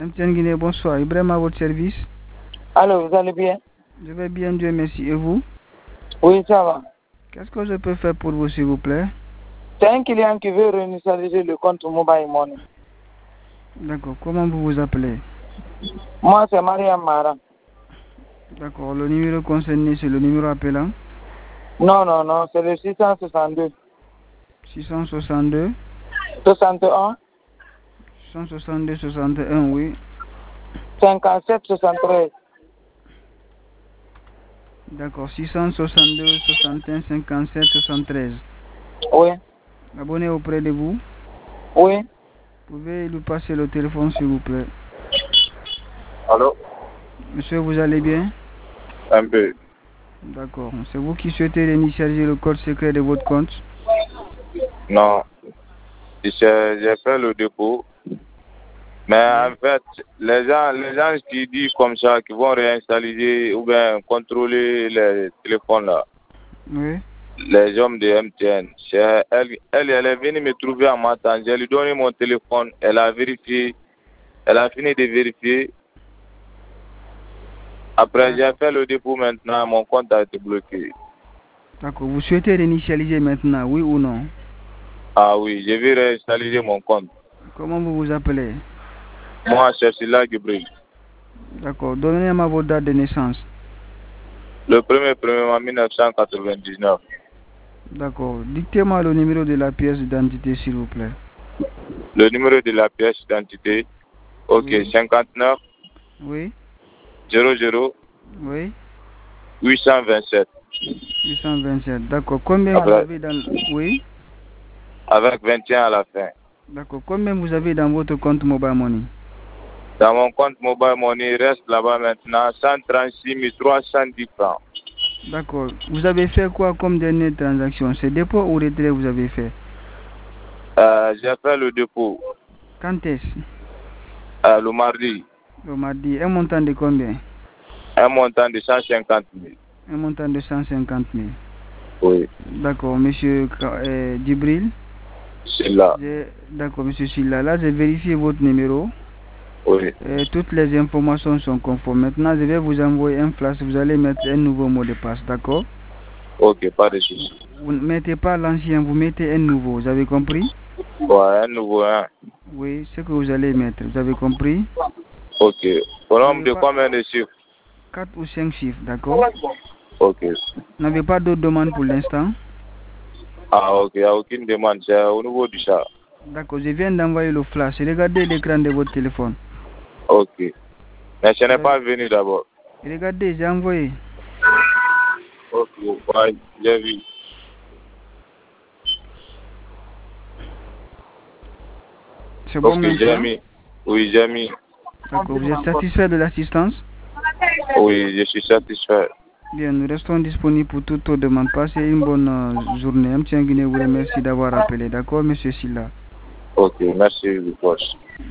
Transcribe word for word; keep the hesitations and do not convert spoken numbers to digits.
M T N Guinée, bonsoir. Ibrahim à votre service. Alors, vous allez bien? Je vais bien, Dieu merci. Et vous? Oui, ça va. Qu'est-ce que je peux faire pour vous, s'il vous plaît? C'est un client qui veut réinitialiser le compte Mobile Money. D'accord. Comment vous vous appelez? Moi, c'est Mariam Mara. D'accord. Le numéro concerné, c'est le numéro appelant? Non, non, non, c'est le six cent soixante-deux. six cent soixante-deux? soixante et un. six cent soixante-deux soixante et un, oui. cinquante-sept soixante-treize. D'accord. six cent soixante-deux soixante et un cinquante-sept soixante-treize. Oui. Abonné auprès de vous? Oui. Pouvez lui passer le téléphone, s'il vous plaît? Allô? Monsieur, vous allez bien? Un peu. D'accord. C'est vous qui souhaitez réinitialiser le code secret de votre compte? Non. J'ai j'ai fait le dépôt. Mais en fait, les gens, les gens qui disent comme ça, qui vont réinstaller ou bien contrôler les téléphones là, Oui. les hommes de M T N, c'est- elle, elle, elle est venue me trouver en matin. J'ai lui donné mon téléphone, elle a vérifié, elle a fini de vérifier. Après, j'ai fait le dépôt maintenant, mon compte a été bloqué. D'accord. Vous souhaitez réinitialiser maintenant, oui ou non? Ah oui, je vais réinstaller mon compte. Comment vous vous appelez? Moi, c'est Silla Gibril. D'accord. Donnez-moi votre date de naissance. Le premier premier en mille neuf cent quatre-vingt-dix-neuf. D'accord. Dictez-moi le numéro de la pièce d'identité, s'il vous plaît. Le numéro de la pièce d'identité, ok, Oui. cinquante-neuf Oui. zéro zéro Oui. huit cent vingt-sept. huit cent vingt-sept. D'accord. Combien vous Après, avez dans... Oui. avec vingt et un à la fin. D'accord. Combien vous avez dans votre compte Mobile Money? Dans mon compte Mobile Money, il reste là-bas maintenant cent trente-six mille trois cent dix francs. D'accord. Vous avez fait quoi comme dernière transaction? C'est dépôt ou retrait vous avez fait? Euh, j'ai fait le dépôt Quand est-ce? euh, le mardi, Le mardi. Un montant de combien? un montant de cent cinquante mille. Un montant de cent cinquante mille. Oui, D'accord, monsieur euh, Djibril. c'est là. D'accord, monsieur Silla. Là, j'ai vérifié votre numéro. Oui, Euh, toutes les informations sont conformes. Maintenant, je vais vous envoyer un flash. Vous allez mettre un nouveau mot de passe, d'accord? ok, pas de souci. Vous ne mettez pas l'ancien, vous mettez un nouveau. Vous avez compris? Ouais, un nouveau, hein. Oui, ce que vous allez mettre. Vous avez compris? Ok. Au Vous nombre n'avez de pas combien de chiffres? quatre ou cinq chiffres, d'accord? Ok. Vous n'avez pas d'autres demandes pour l'instant? Ah, ok, il n'y a aucune demande, c'est au niveau du chat. D'accord, je viens d'envoyer le flash. Regardez l'écran de votre téléphone. Ok. Mais ce n'est Vous pas avez... venu d'abord. Regardez, j'ai envoyé. Ok, ouais, j'ai vu. C'est bon Ok, j'ai maintenant? mis. Oui, j'ai mis. D'accord, vous êtes satisfait de l'assistance? Oui, je suis satisfait. Bien, nous restons disponibles pour toute autre demande. Passez une bonne euh, journée. M T N Guinée vous remercie d'avoir appelé. D'accord, monsieur Silla? Ok, merci, boss.